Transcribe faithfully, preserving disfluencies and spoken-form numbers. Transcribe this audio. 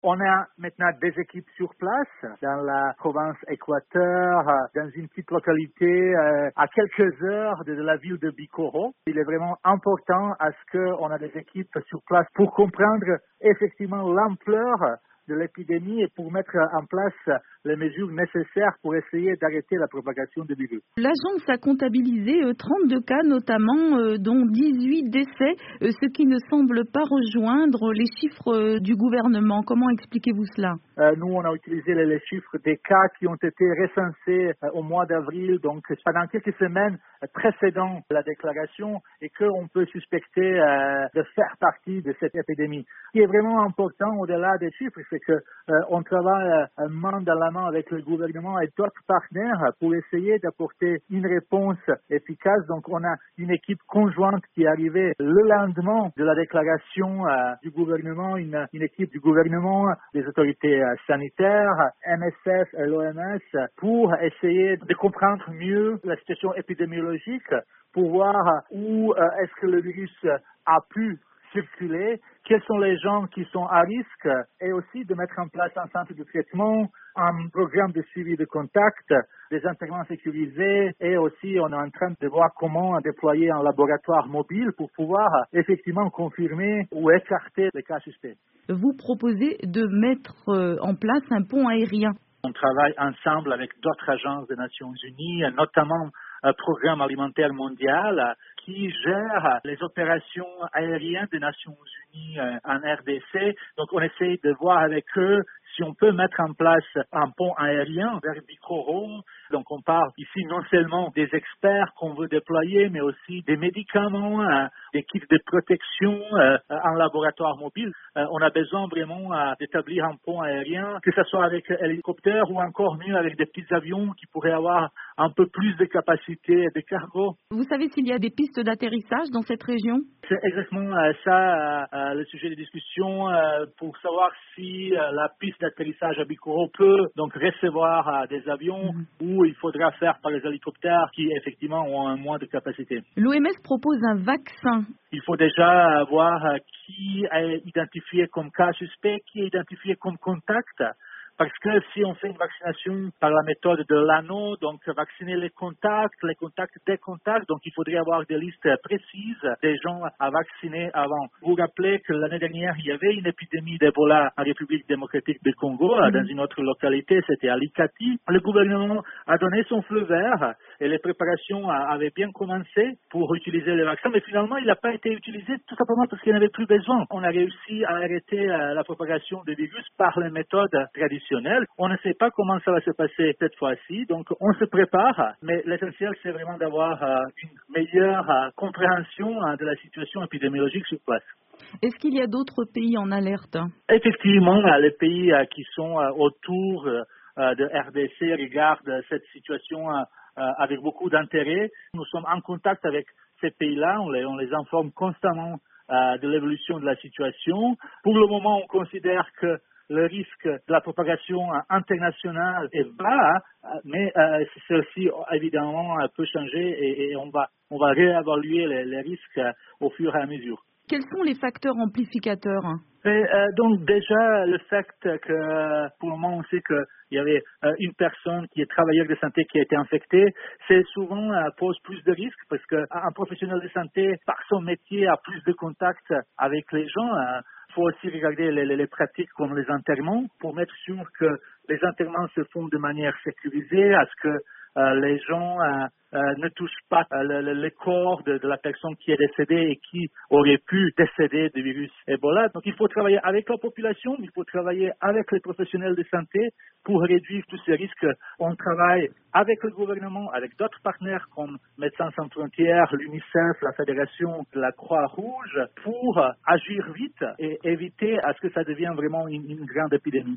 On a maintenant des équipes sur place dans la province Équateur, dans une petite localité euh, à quelques heures de, de la ville de Bikoro. Il est vraiment important à ce qu'on a des équipes sur place pour comprendre effectivement l'ampleur de l'épidémie et pour mettre en place les mesures nécessaires pour essayer d'arrêter la propagation du virus. L'agence a comptabilisé euh, trente-deux cas notamment, euh, dont dix-huit décès, euh, ce qui ne semble pas rejoindre les chiffres euh, du gouvernement. Comment expliquez-vous cela ? Euh, nous, on a utilisé les, les chiffres des cas qui ont été recensés euh, au mois d'avril, donc pendant quelques semaines euh, précédant la déclaration, et qu'on peut suspecter euh, de faire partie de cette épidémie. Ce qui est vraiment important au-delà des chiffres, c'est que euh, on travaille euh, main dans la main avec le gouvernement et d'autres partenaires pour essayer d'apporter une réponse efficace. Donc, on a une équipe conjointe qui est arrivée le lendemain de la déclaration euh, du gouvernement, une, une équipe du gouvernement, des autorités euh, sanitaires, M S F et l'O M S, pour essayer de comprendre mieux la situation épidémiologique, pour voir où euh, est-ce que le virus a pu circuler, quels sont les gens qui sont à risque, et aussi de mettre en place un centre de traitement, un programme de suivi de contact, des intervenants sécurisés, et aussi on est en train de voir comment déployer un laboratoire mobile pour pouvoir effectivement confirmer ou écarter les cas suspects. Vous proposez de mettre en place un pont aérien. On travaille ensemble avec d'autres agences des Nations Unies, notamment le Programme alimentaire mondial, qui gère les opérations aériennes des Nations Unies en R D C. Donc, on essaie de voir avec eux si on peut mettre en place un pont aérien vers Bikoro. Donc, on parle ici non seulement des experts qu'on veut déployer, mais aussi des médicaments, euh, des kits de protection euh, en laboratoire mobile. Euh, on a besoin vraiment euh, d'établir un pont aérien, que ce soit avec hélicoptère ou encore mieux avec des petits avions qui pourraient avoir un peu plus de capacité de cargo. Vous savez s'il y a des pistes d'atterrissage dans cette région ? C'est exactement euh, ça euh, le sujet de discussion euh, pour savoir si euh, la piste d'atterrissage à Bikoro peut donc recevoir euh, des avions mmh. ou il faudra faire par les hélicoptères qui effectivement ont un moins de capacité. L'O M S propose un vaccin. Il faut déjà voir euh, qui est identifié comme cas suspect, qui est identifié comme contact. Parce que si on fait une vaccination par la méthode de l'anneau, donc vacciner les contacts, les contacts des contacts, donc il faudrait avoir des listes précises des gens à vacciner avant. Vous vous rappelez que l'année dernière, il y avait une épidémie d'Ebola en République démocratique du Congo, mmh. dans une autre localité, c'était à Likati. Le gouvernement a donné son feu vert et les préparations avaient bien commencé pour utiliser les vaccins, mais finalement, il n'a pas été utilisé tout simplement parce qu'il n'y avait plus besoin. On a réussi à arrêter la propagation du virus par les méthodes traditionnelles. On ne sait pas comment ça va se passer cette fois-ci, donc on se prépare, mais l'essentiel c'est vraiment d'avoir euh, une meilleure euh, compréhension hein, de la situation épidémiologique sur place. Est-ce qu'il y a d'autres pays en alerte ? Effectivement, les pays euh, qui sont euh, autour euh, de R D C regardent cette situation euh, avec beaucoup d'intérêt. Nous sommes en contact avec ces pays-là, on les, on les informe constamment euh, de l'évolution de la situation. Pour le moment, on considère que le risque de la propagation internationale est bas, mais euh, ceci évidemment peut changer et, et on va on va réévaluer les, les risques au fur et à mesure. Quels sont les facteurs amplificateurs ? Et, euh, donc déjà le fait que pour le moment on sait qu'il y avait euh, une personne qui est travailleur de santé qui a été infectée, c'est souvent euh, pose plus de risques parce qu'un professionnel de santé par son métier a plus de contacts avec les gens. Euh, Il faut aussi regarder les, les, les pratiques comme les enterrements pour mettre sûr que les enterrements se font de manière sécurisée, à ce que euh, les gens euh, euh, ne touchent pas euh, le, le, le corps de, de la personne qui est décédée et qui aurait pu décéder du virus Ebola. Donc il faut travailler avec la population, il faut travailler avec les professionnels de santé pour réduire tous ces risques. On travaille avec le gouvernement, avec d'autres partenaires comme Médecins sans frontières, l'UNICEF, la Fédération de la Croix-Rouge, pour agir vite et éviter à ce que ça devienne vraiment une, une grande épidémie.